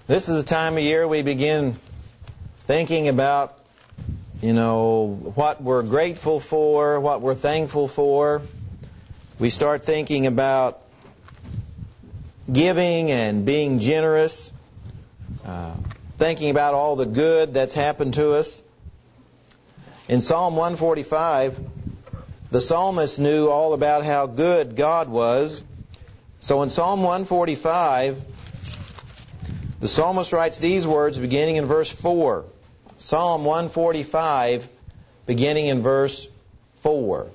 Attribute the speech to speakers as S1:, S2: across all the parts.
S1: This is the time of year we begin thinking about, what we're grateful for, what we're thankful for. We start thinking about giving and being generous, thinking about all the good that's happened to us. In Psalm 145, the psalmist knew all about how good God was. So in Psalm 145, the psalmist writes these words beginning in verse 4. Psalm 145, beginning in verse 4.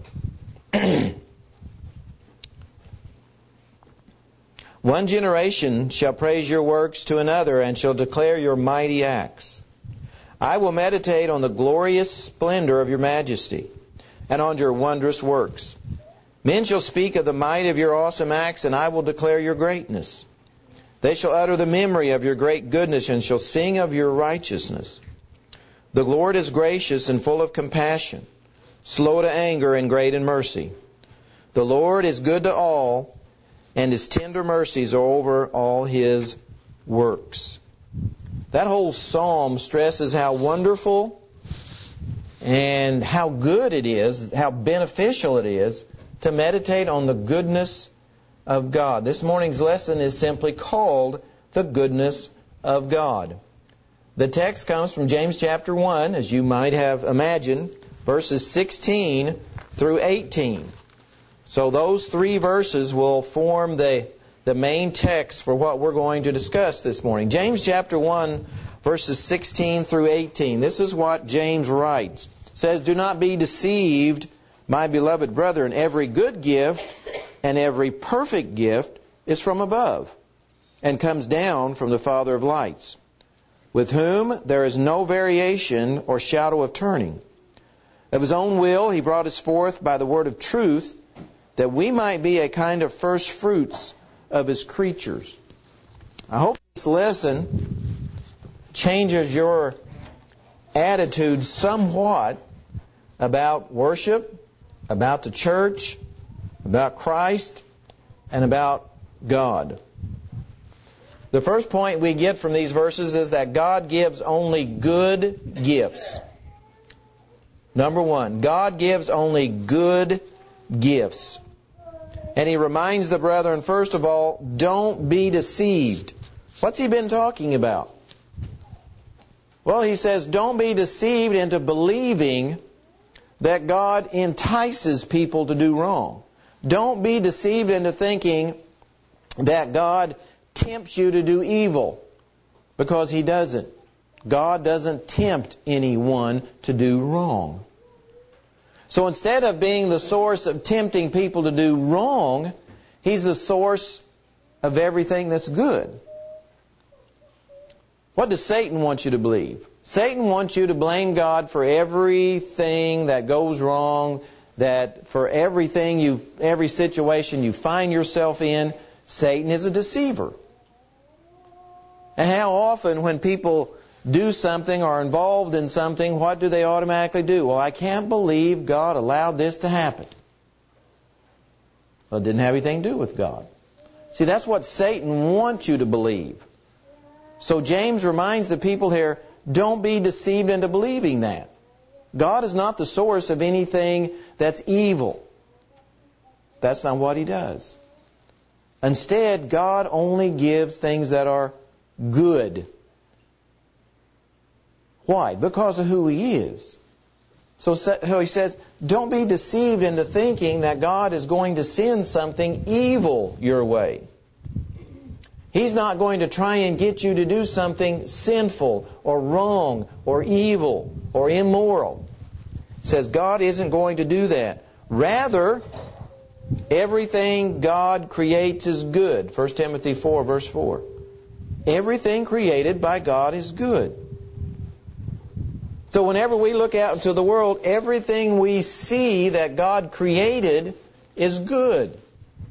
S1: One generation shall praise your works to another and shall declare your mighty acts. I will meditate on the glorious splendor of your majesty and on your wondrous works. Men shall speak of the might of your awesome acts, and I will declare your greatness. They shall utter the memory of your great goodness and shall sing of your righteousness. The Lord is gracious and full of compassion, slow to anger and great in mercy. The Lord is good to all, and His tender mercies are over all His works. That whole psalm stresses how wonderful and how good it is, how beneficial it is to meditate on the goodness of God. This morning's lesson is simply called the goodness of God. The text comes from James chapter 1, as you might have imagined, verses 16 through 18. So those three verses will form the main text for what we're going to discuss this morning. James chapter 1, verses 16 through 18. This is what James writes. It says, "Do not be deceived, my beloved brethren. Every good gift and every perfect gift is from above, and comes down from the Father of lights, with whom there is no variation or shadow of turning. Of His own will He brought us forth by the word of truth, that we might be a kind of first fruits of His creatures." I hope this lesson changes your attitude somewhat about worship, about the church, about Christ, and about God. The first point we get from these verses is that God gives only good gifts. Number one, God gives only good gifts. And He reminds the brethren, first of all, don't be deceived. What's He been talking about? Well, He says, don't be deceived into believing that God entices people to do wrong. Don't be deceived into thinking that God tempts you to do evil, because He doesn't. God doesn't tempt anyone to do wrong. So instead of being the source of tempting people to do wrong, He's the source of everything that's good. What does Satan want you to believe? Satan wants you to blame God for everything that goes wrong, that for every situation you find yourself in, Satan is a deceiver. And how often when people do something or are involved in something, what do they automatically do? Well, I can't believe God allowed this to happen. Well, it didn't have anything to do with God. See, that's what Satan wants you to believe. So James reminds the people here, don't be deceived into believing that. God is not the source of anything that's evil. That's not what He does. Instead, God only gives things that are good. Why? Because of who He is. So He says, don't be deceived into thinking that God is going to send something evil your way. He's not going to try and get you to do something sinful or wrong or evil or immoral. He says God isn't going to do that. Rather, everything God creates is good. 1 Timothy 4, verse 4. Everything created by God is good. So whenever we look out into the world, everything we see that God created is good.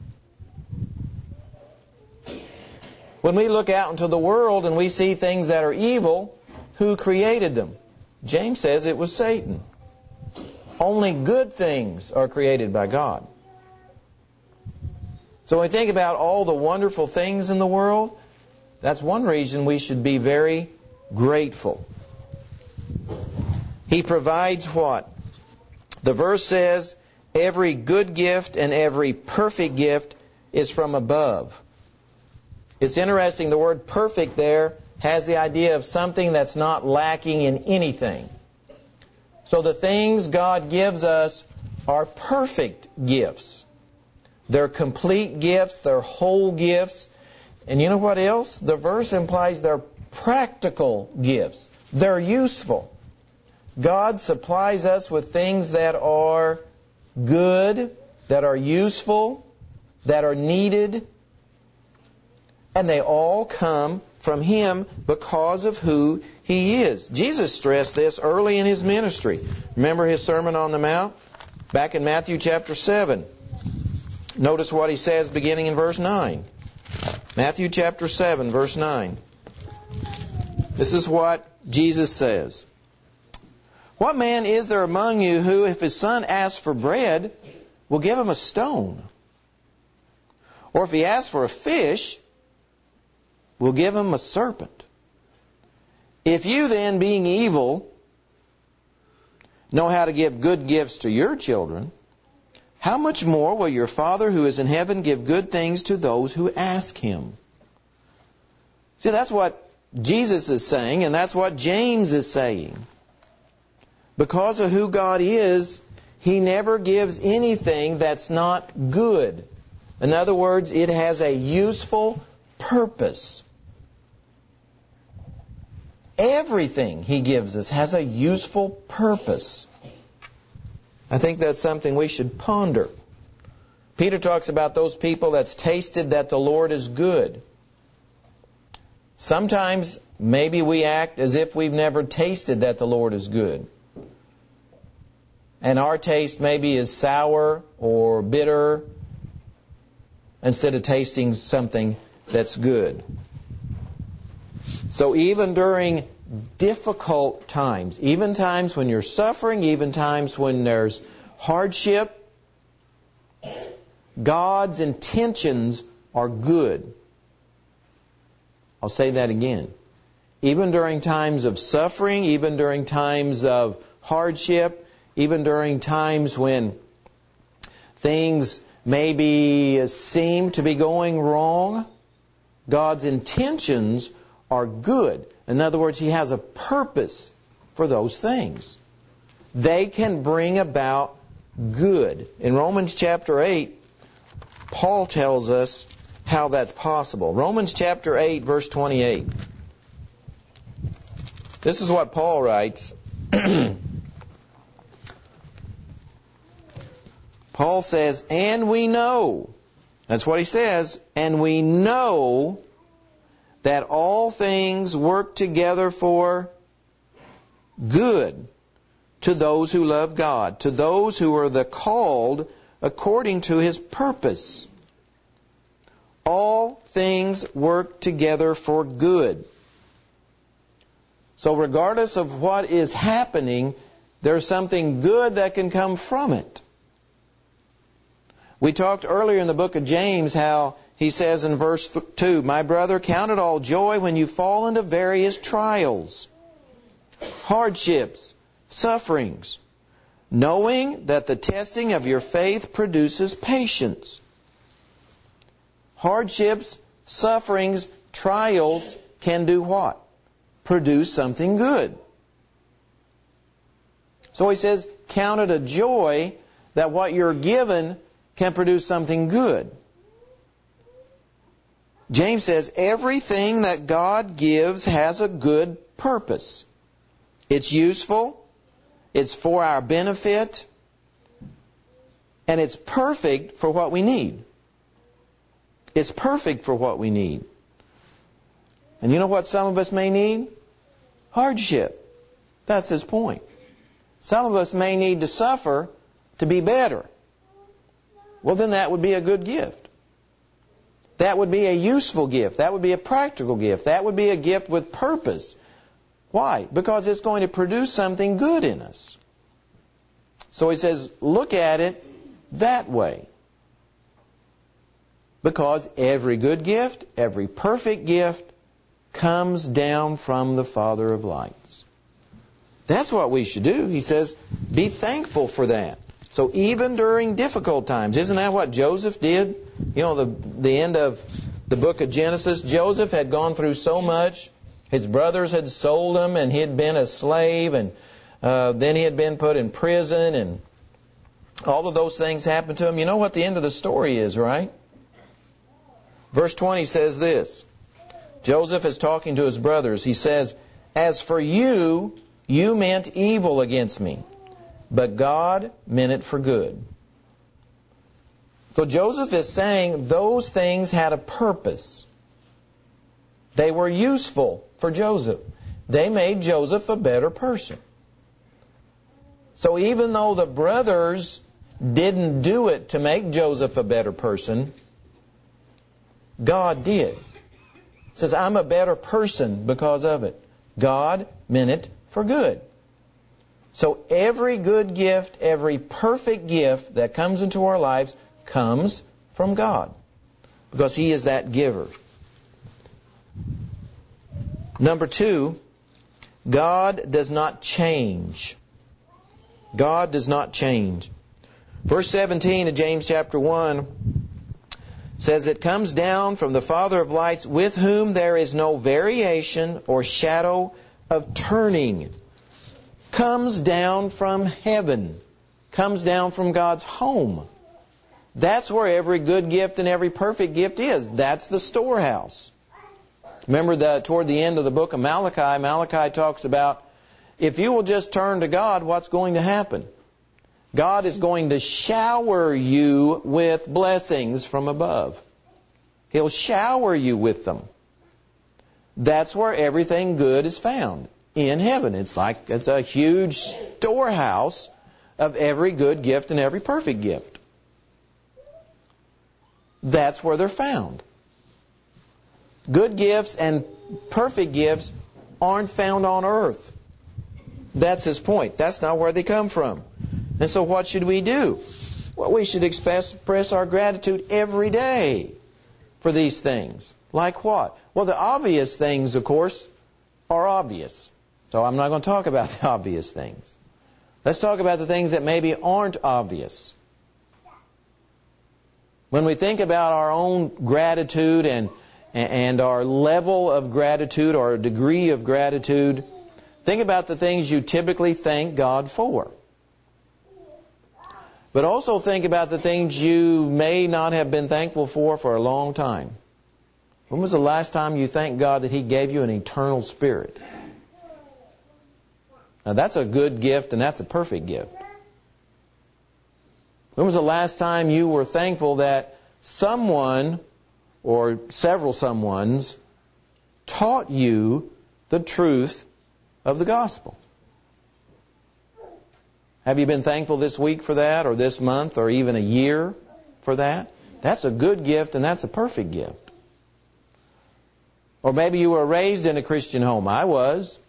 S1: When we look out into the world and we see things that are evil, who created them? James says it was Satan. Only good things are created by God. So when we think about all the wonderful things in the world, That's one reason we should be very grateful. He provides what? The verse says, every good gift and every perfect gift is from above. It's interesting, the word perfect there has the idea of something that's not lacking in anything. So the things God gives us are perfect gifts. They're complete gifts, they're whole gifts. And you know what else? The verse implies they're practical gifts. They're useful. God supplies us with things that are good, that are useful, that are needed, and they all come from Him because of who He is. Jesus stressed this early in His ministry. Remember His Sermon on the Mount? Back in Matthew chapter 7. Notice what He says beginning in verse 9. Matthew chapter 7, verse 9. This is what Jesus says. What man is there among you who, if his son asks for bread, will give him a stone? Or if he asks for a fish, will give him a serpent? If you then, being evil, know how to give good gifts to your children, how much more will your Father who is in heaven give good things to those who ask Him? See, that's what Jesus is saying, and that's what James is saying. Because of who God is, He never gives anything that's not good. In other words, it has a useful purpose. Everything He gives us has a useful purpose. I think that's something we should ponder. Peter talks about those people that's tasted that the Lord is good. Sometimes maybe we act as if we've never tasted that the Lord is good. And our taste maybe is sour or bitter instead of tasting something that's good. So even during difficult times, even times when you're suffering, even times when there's hardship, God's intentions are good. I'll say that again. Even during times of suffering, even during times of hardship, even during times when things maybe seem to be going wrong, God's intentions are good. In other words, He has a purpose for those things. They can bring about good. In Romans chapter 8, Paul tells us how that's possible. Romans chapter 8, verse 28. This is what Paul writes. Paul says, and we know, that's what he says, and we know that all things work together for good to those who love God, to those who are the called according to His purpose. All things work together for good. So regardless of what is happening, there's something good that can come from it. We talked earlier in the book of James how he says in verse 2, my brother, count it all joy when you fall into various trials, hardships, sufferings, knowing that the testing of your faith produces patience. Hardships, sufferings, trials can do what? Produce something good. So he says, count it a joy that what you're given can produce something good. James says everything that God gives has a good purpose. It's useful, it's for our benefit, and it's perfect for what we need. It's perfect for what we need. And you know what some of us may need? Hardship. That's his point. Some of us may need to suffer to be better. Well, then that would be a good gift. That would be a useful gift. That would be a practical gift. That would be a gift with purpose. Why? Because it's going to produce something good in us. So he says, look at it that way. Because every good gift, every perfect gift comes down from the Father of lights. That's what we should do. He says, be thankful for that. So even during difficult times, isn't that what Joseph did? You know, the end of the book of Genesis, Joseph had gone through so much. His brothers had sold him, and he had been a slave, and then he had been put in prison, and all of those things happened to him. You know what the end of the story is, right? Verse 20 says this. Joseph is talking to his brothers. He says, as for you, you meant evil against me, but God meant it for good. So Joseph is saying those things had a purpose. They were useful for Joseph. They made Joseph a better person. So even though the brothers didn't do it to make Joseph a better person, God did. He says, I'm a better person because of it. God meant it for good. So every good gift, every perfect gift that comes into our lives comes from God, because He is that giver. Number 2, God does not change. God does not change. Verse 17 of James chapter 1 says, it comes down from the Father of lights, with whom there is no variation or shadow of turning. Comes down from heaven. Comes down from God's home. That's where every good gift and every perfect gift is. That's the storehouse. Remember toward the end of the book of Malachi, Malachi talks about, if you will just turn to God, what's going to happen? God is going to shower you with blessings from above. He'll shower you with them. That's where everything good is found, in heaven. It's a huge storehouse of every good gift and every perfect gift. That's where they're found. Good gifts and perfect gifts aren't found on earth. That's his point. That's not where they come from. And so what should we do? Well, we should express our gratitude every day for these things. Like what? Well, the obvious things, of course, are obvious. So I'm not going to talk about the obvious things. Let's talk about the things that maybe aren't obvious. When we think about our own gratitude and our level of gratitude or a degree of gratitude, think about the things you typically thank God for. But also think about the things you may not have been thankful for a long time. When was the last time you thanked God that He gave you an eternal spirit? Now that's a good gift and that's a perfect gift. When was the last time you were thankful that someone or several someones taught you the truth of the gospel? Have you been thankful this week for that, or this month, or even a year for that? That's a good gift and that's a perfect gift. Or maybe you were raised in a Christian home. I was.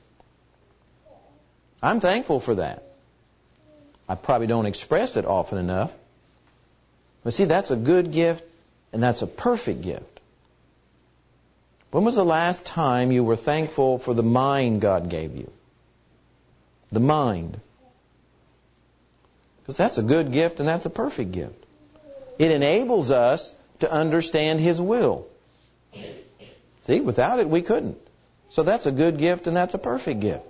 S1: I'm thankful for that. I probably don't express it often enough. But see, that's a good gift and that's a perfect gift. When was the last time you were thankful for the mind God gave you? The mind. Because that's a good gift and that's a perfect gift. It enables us to understand His will. See, without it we couldn't. So that's a good gift and that's a perfect gift.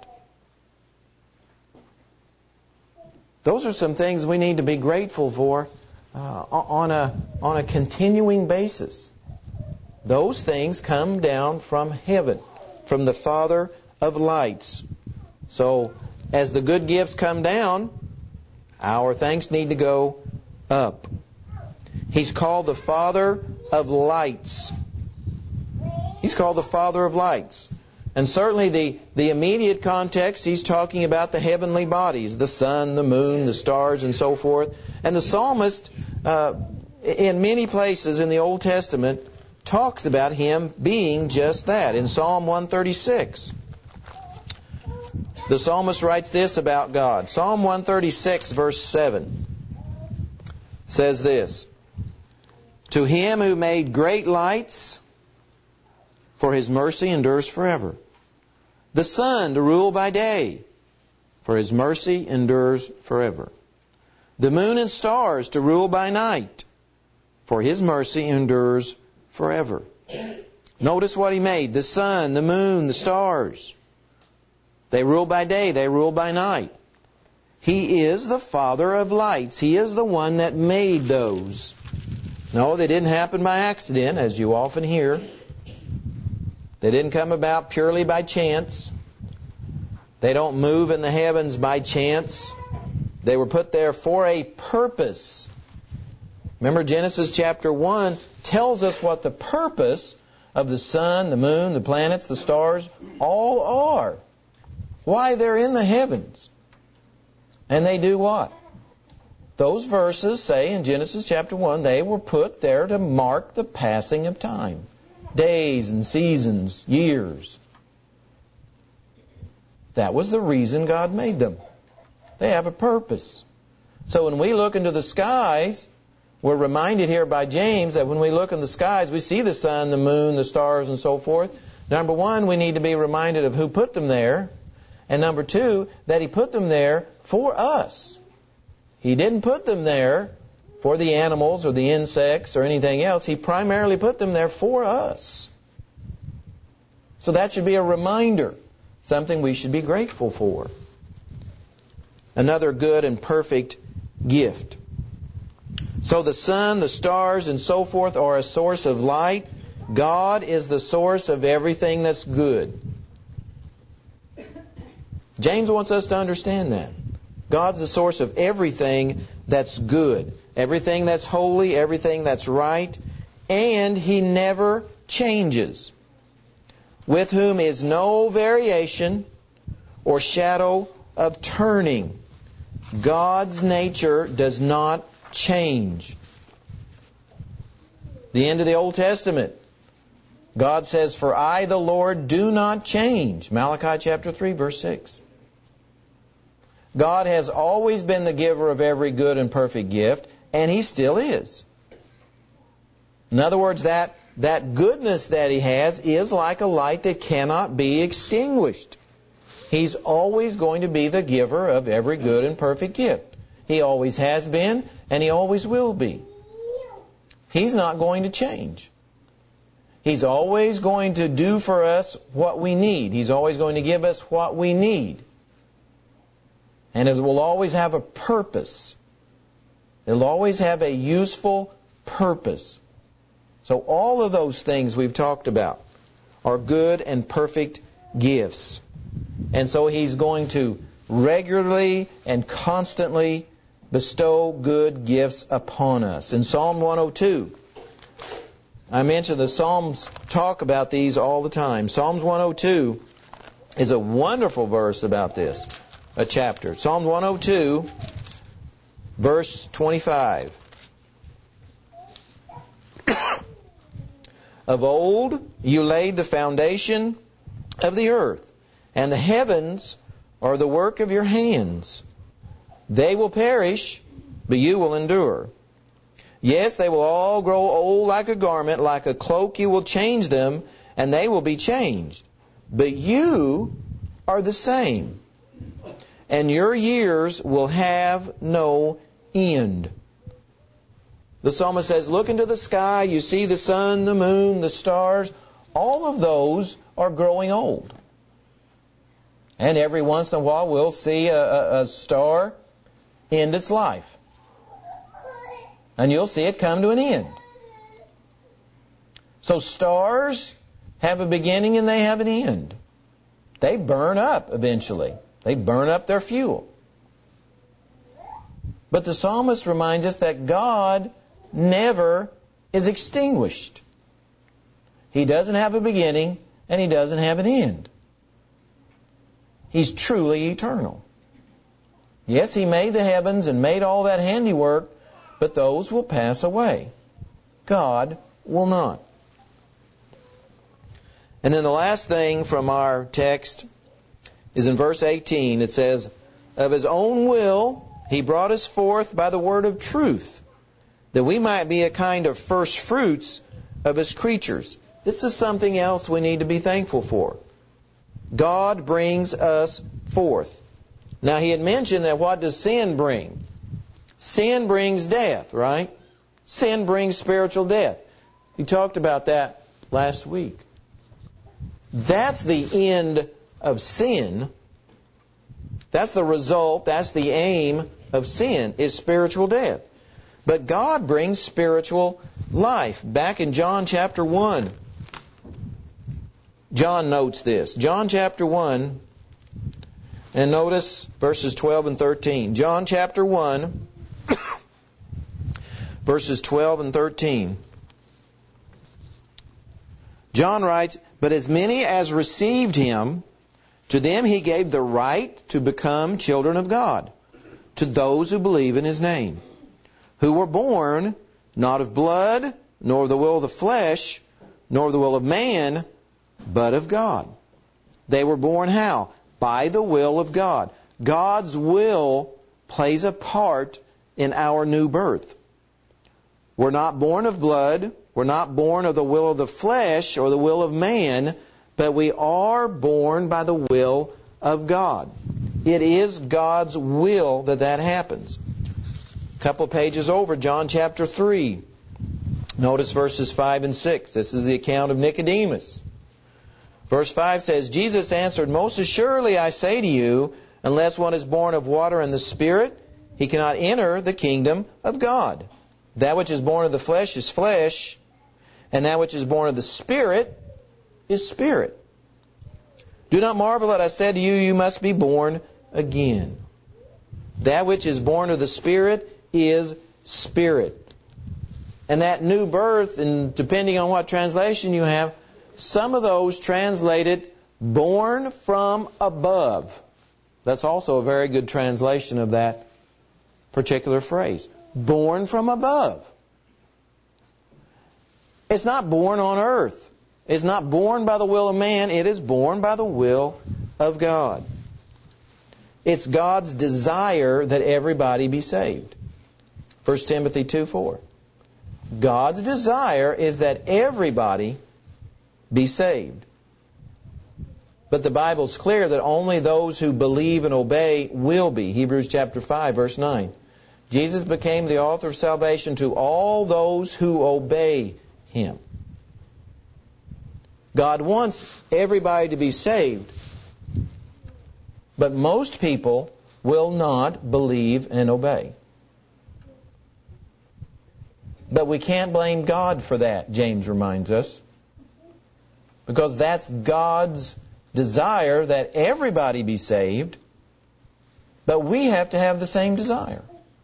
S1: Those are some things we need to be grateful for on a continuing basis. Those things come down from heaven, from the Father of lights. So as the good gifts come down, our thanks need to go up. He's called the Father of lights. He's called the Father of lights. And certainly the immediate context, He's talking about the heavenly bodies, the sun, the moon, the stars, and so forth. And the psalmist, in many places in the Old Testament, talks about Him being just that. In Psalm 136, the psalmist writes this about God. Psalm 136, verse 7 says this: To Him who made great lights for His mercy endures forever. The sun to rule by day, for His mercy endures forever. The moon and stars to rule by night, for His mercy endures forever. Notice what He made. The sun, the moon, the stars. They rule by day, they rule by night. He is the Father of lights. He is the one that made those. No, they didn't happen by accident, as you often hear. They didn't come about purely by chance. They don't move in the heavens by chance. They were put there for a purpose. Remember, Genesis chapter 1 tells us what the purpose of the sun, the moon, the planets, the stars, all are. Why they're in the heavens. And they do what? Those verses say in Genesis chapter 1, they were put there to mark the passing of time. Days and seasons, years. That was the reason God made them. They have a purpose. So when we look into the skies, we're reminded here by James that when we look in the skies, we see the sun, the moon, the stars, and so forth. Number one, we need to be reminded of who put them there. And number two, that He put them there for us. He didn't put them there for the animals or the insects or anything else. He primarily put them there for us. So that should be a reminder, something we should be grateful for. Another good and perfect gift. So the sun, the stars, and so forth are a source of light. God is the source of everything that's good. James wants us to understand that. God's the source of everything that's good, everything that's holy, everything that's right, and He never changes. With whom is no variation or shadow of turning. God's nature does not change. The end of the Old Testament, God says, "For I, the Lord, do not change." Malachi chapter 3, verse 6. God has always been the giver of every good and perfect gift, and He still is. In other words, that goodness that He has is like a light that cannot be extinguished. He's always going to be the giver of every good and perfect gift. He always has been, and He always will be. He's not going to change. He's always going to do for us what we need. He's always going to give us what we need. And it will always have a purpose. It'll always have a useful purpose. So all of those things we've talked about are good and perfect gifts. And so He's going to regularly and constantly bestow good gifts upon us. In Psalm 102, I mentioned the Psalms talk about these all the time. Psalms 102 is a wonderful verse about this. A chapter. Psalm 102, verse 25. Of old you laid the foundation of the earth, and the heavens are the work of your hands. They will perish, but you will endure. Yes, they will all grow old like a garment, like a cloak you will change them, and they will be changed. But you are the same, and your years will have no end. The psalmist says, look into the sky, you see the sun, the moon, the stars. All of those are growing old. And every once in a while we'll see a star end its life. And you'll see it come to an end. So stars have a beginning and they have an end. They burn up eventually. They burn up their fuel. But the psalmist reminds us that God never is extinguished. He doesn't have a beginning and He doesn't have an end. He's truly eternal. Yes, He made the heavens and made all that handiwork, but those will pass away. God will not. And then the last thing from our text is in verse 18. It says, of His own will He brought us forth by the word of truth, that we might be a kind of first fruits of His creatures. This is something else we need to be thankful for. God brings us forth. Now, he had mentioned that what does sin bring? Sin brings death, right? Sin brings spiritual death. He talked about that last week. That's the end of sin. That's the result, that's the aim of sin, is spiritual death. But God brings spiritual life. Back in John chapter 1, John notes this. John chapter 1, and notice verses 12 and 13. John chapter 1, verses 12 and 13. John writes, "But as many as received him, to them he gave the right to become children of God, to those who believe in his name, who were born not of blood, nor of the will of the flesh, nor of the will of man, but of God." They were born how? By the will of God. God's will plays a part in our new birth. We're not born of blood, we're not born of the will of the flesh or the will of man, but we are born by the will of God. It is God's will that happens. A couple pages over, John chapter 3. Notice verses 5 and 6. This is the account of Nicodemus. Verse 5 says, "Jesus answered, Most assuredly I say to you, unless one is born of water and the Spirit, he cannot enter the kingdom of God. That which is born of the flesh is flesh, and that which is born of the Spirit is spirit. Do not marvel that I said to you, you must be born again. That which is born of the Spirit is spirit." And that new birth, and depending on what translation you have, some of those translate it born from above. That's also a very good translation of that particular phrase. Born from above. It's not born on earth. It's not born by the will of man. It is born by the will of God. It's God's desire that everybody be saved. 1 Timothy 2:4. God's desire is that everybody be saved. But the Bible's clear that only those who believe and obey will be. Hebrews chapter 5, verse 9. Jesus became the author of salvation to all those who obey him. God wants everybody to be saved. But most people will not believe and obey. But we can't blame God for that, James reminds us. Because that's God's desire that everybody be saved. But we have to have the same desire.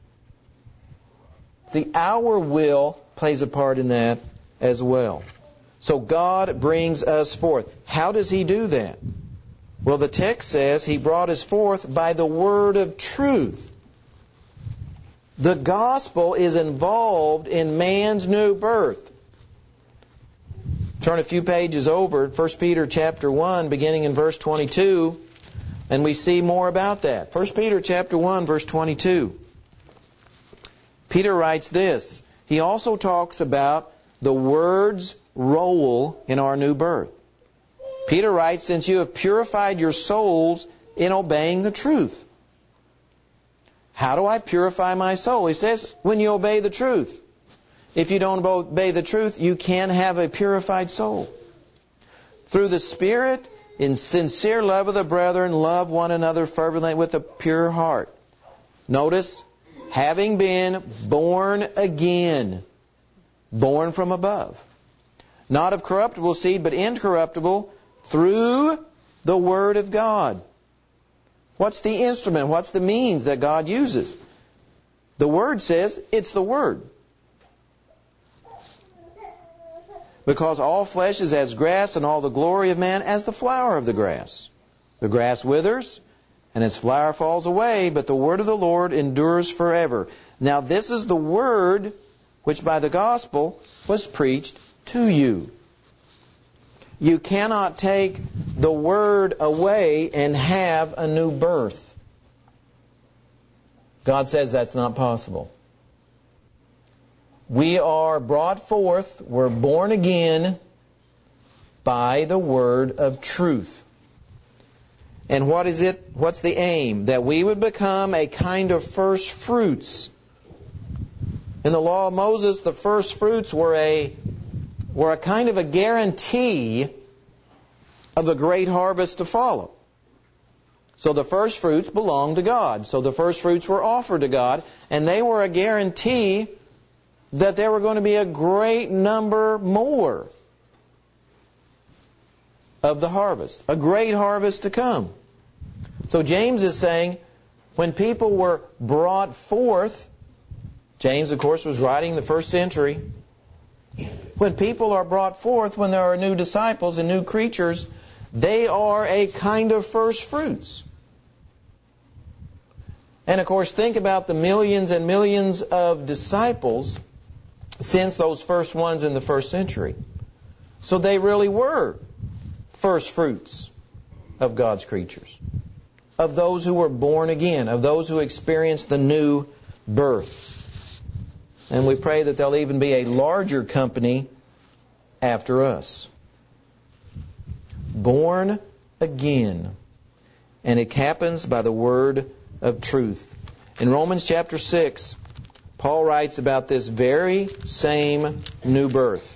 S1: See, our will plays a part in that as well. So God brings us forth. How does He do that? Well, the text says He brought us forth by the word of truth. The gospel is involved in man's new birth. Turn a few pages over, 1 Peter chapter 1, beginning in verse 22, and we see more about that. 1 Peter chapter 1, verse 22. Peter writes this. He also talks about the word's role in our new birth. Peter writes, "Since you have purified your souls in obeying the truth." How do I purify my soul? He says, when you obey the truth. If you don't obey the truth, you can't have a purified soul. Through the Spirit, in sincere love of the brethren, love one another fervently with a pure heart. Notice, having been born again, born from above. Not of corruptible seed, but incorruptible, through the Word of God. What's the instrument? What's the means that God uses? The Word says it's the Word. Because all flesh is as grass, and all the glory of man as the flower of the grass. The grass withers, and its flower falls away, but the word of the Lord endures forever. Now this is the word which by the gospel was preached to you. You cannot take the word away and have a new birth. God says that's not possible. We are brought forth, we're born again by the word of truth. And what is it? What's the aim? That we would become a kind of first fruits. In the law of Moses, the first fruits were a kind of a guarantee of a great harvest to follow. So the first fruits belonged to God. So the first fruits were offered to God, and they were a guarantee that there were going to be a great number more of the harvest, a great harvest to come. So James is saying, when people were brought forth, James, of course, was writing in the first century. When people are brought forth, when there are new disciples and new creatures, they are a kind of first fruits. And of course, think about the millions and millions of disciples since those first ones in the first century. So they really were first fruits of God's creatures, of those who were born again, of those who experienced the new birth. And we pray that there'll even be a larger company after us. Born again. And it happens by the word of truth. In Romans chapter 6, Paul writes about this very same new birth.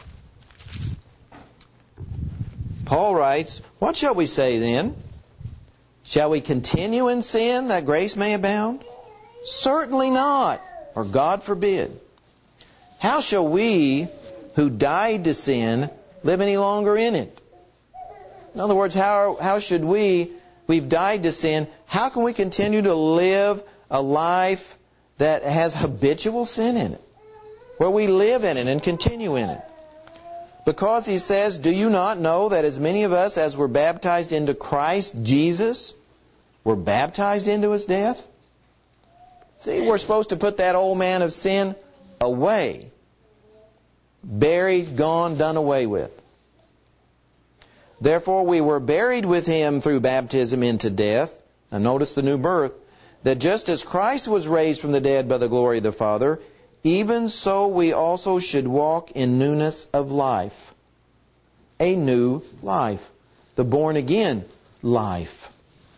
S1: Paul writes, "What shall we say then? Shall we continue in sin that grace may abound? Certainly not, or God forbid. How shall we who died to sin live any longer in it?" In other words, how should we've died to sin, how can we continue to live a life that has habitual sin in it, where we live in it and continue in it? Because he says, "Do you not know that as many of us as were baptized into Christ Jesus were baptized into His death?" See, we're supposed to put that old man of sin away. Buried, gone, done away with. "Therefore we were buried with Him through baptism into death." Now notice the new birth. "That just as Christ was raised from the dead by the glory of the Father, even so we also should walk in newness of life." A new life. The born again life.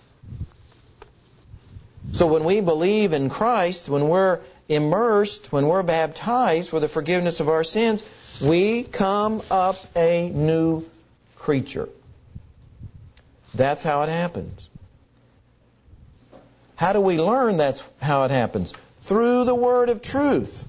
S1: So when we believe in Christ, when we're immersed, when we're baptized for the forgiveness of our sins, we come up a new creature. That's how it happens. How do we learn that's how it happens? Through the word of truth.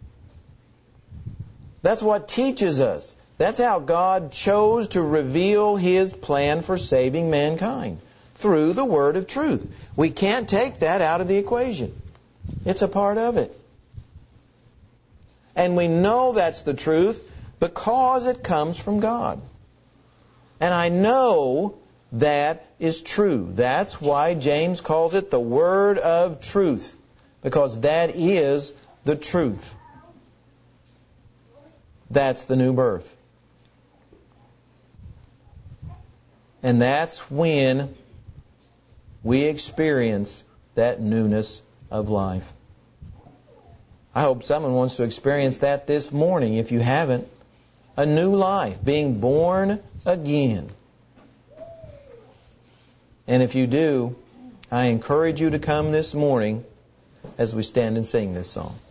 S1: That's what teaches us. That's how God chose to reveal His plan for saving mankind. Through the word of truth. We can't take that out of the equation. It's a part of it. And we know that's the truth because it comes from God. And I know that is true. That's why James calls it the word of truth. Because that is the truth. That's the new birth. And that's when we experience that newness of life. I hope someone wants to experience that this morning, if you haven't. A new life, being born again. And if you do, I encourage you to come this morning as we stand and sing this song.